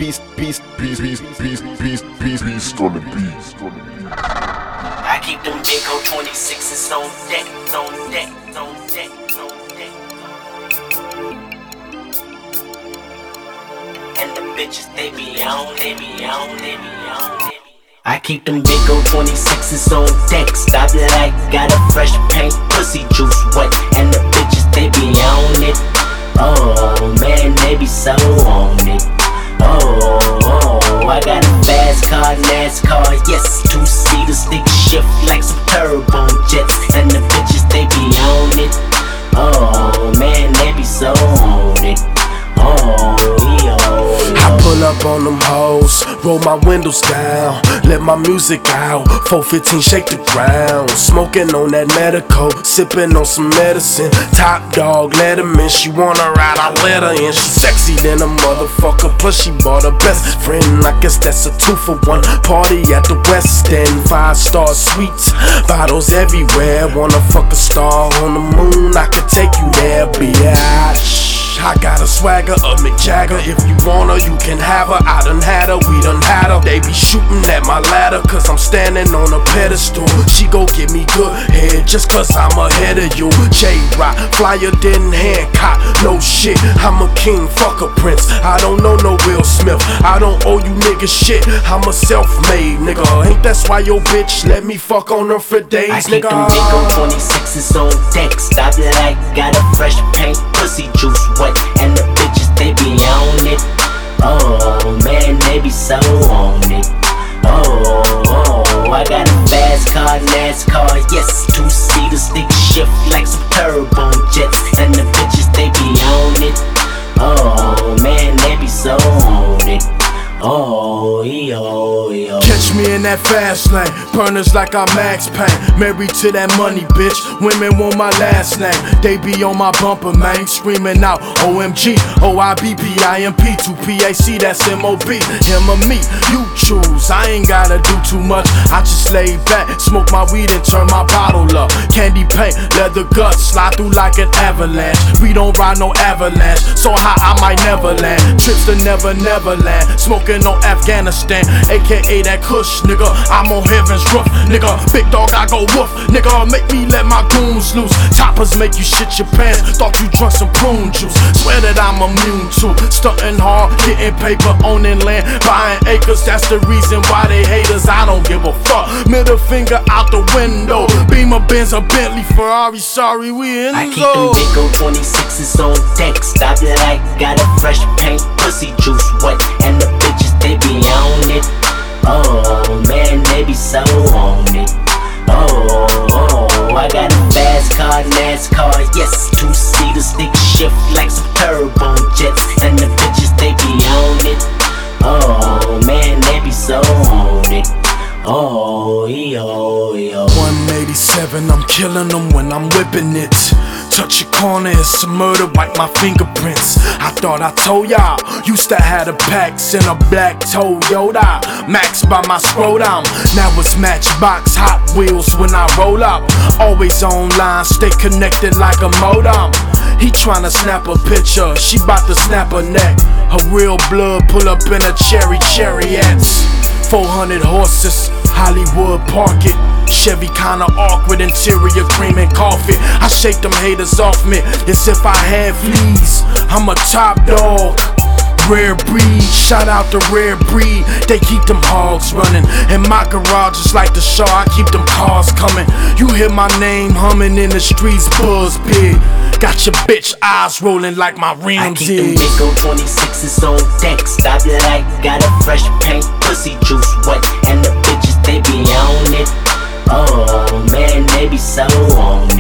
on the beat. I keep them big old 26s on deck, on deck, on deck, on deck. And the bitches, they be on, they be on, they be on, they be on. I keep them big old 26s on deck. Stop like got a fresh paint, pussy juice wet. And the bitches, they be on it. Oh man, they be so on it. Oh, I got a fast car, NASCAR, yes. Two-seater, stick shift like some turbo jets. And the bitches, they be on it. Oh man, they be so on it. I pull up on them hoes, roll my windows down, let my music out, 415 shake the ground. Smoking on that medical, sipping on some medicine. Top dog, Letterman, she wanna ride, I let her in. She sexy than a motherfucker, plus she bought her best friend. I guess that's a 2-for-1 party at the West End. 5-star suites, bottles everywhere. Wanna fuck a star on the moon, I could take you there, bitch. I got a swagger of Mick Jagger. If you want her, you can have her. I done had her, we done had her. They be shooting at my ladder, cause I'm standing on a pedestal. She gon' give me good head, just cause I'm ahead of you. J-Rock, flyer than Hancock. No shit, I'm a king, fuck a prince. I don't know no Will Smith, I don't owe you niggas shit. I'm a self-made nigga. Ain't that's why your bitch let me fuck on her for days, I keep nigga? them big old 26s on deck. Stop like got a fresh paint, pussy juice wet. And the bitches, they be on it. Oh man, they be so on it. Oh, I got a fast car, NASCAR, yes. Two-seater, stick shift like some turbo jets. And the bitches, they be on it. Oh man, they be so on it. Oh, yo. Catch me in that fast lane, burners like I'm Max Payne. Married to that money, bitch, women want my last name. They be on my bumper, man, screaming out OMG, OIBPIMP, 2PAC, that's MOB. Him or me, you choose, I ain't gotta do too much. I just lay back, smoke my weed and turn my bottle up. Candy paint, leather guts, slide through like an avalanche. We don't ride no avalanche, so high I might never land. Trips to Neverland, smoking on Afghanistan, aka that Kush, nigga. I'm on heaven's roof, nigga. Big dog, I go woof, nigga. Make me let my goons loose. Toppers make you shit your pants. Thought you drunk some prune juice. Swear that I'm immune to stunting hard, getting paper, owning land, buying acres. That's the reason why they hate us. I don't give a fuck. Middle finger out the window. Beamer, Benz, a Bentley, Ferrari. Sorry, we in the I keep them big old 26s on deck. Stop like got a fresh paint, pussy juice wet. And the bitches, they be on it. Oh man, they be so on it. Oh, I got a fast car, NASCAR, yes. Two-seater, stick shift like some turbo jets. And the bitches, they be on it. Oh man, they be so on it. Oh, yo. 187, I'm killing them when I'm whipping it. Touch your corner, it's a murder, wipe my fingerprints. I thought I told y'all, used to have the packs in a black Toyota. Max by my scrotum, now it's Matchbox, Hot Wheels when I roll up. Always online, stay connected like a modem. He tryna snap a picture, she bout to snap her neck. Her real blood pull up in a Chariots. 400 horses, Hollywood park it. Chevy kinda awkward, interior cream and coffee. I shake them haters off me as if I had fleas. I'm a top dog, rare breed. Shout out to Rare Breed, they keep them hogs running. In my garage is like the show, I keep them cars coming. You hear my name humming in the streets, buzz big. Got your bitch eyes rolling like my rims I keep them big old 26s on deck. Stop like got a fresh paint, pussy juice wet. And the bitches, they be on it. Oh man, they be so on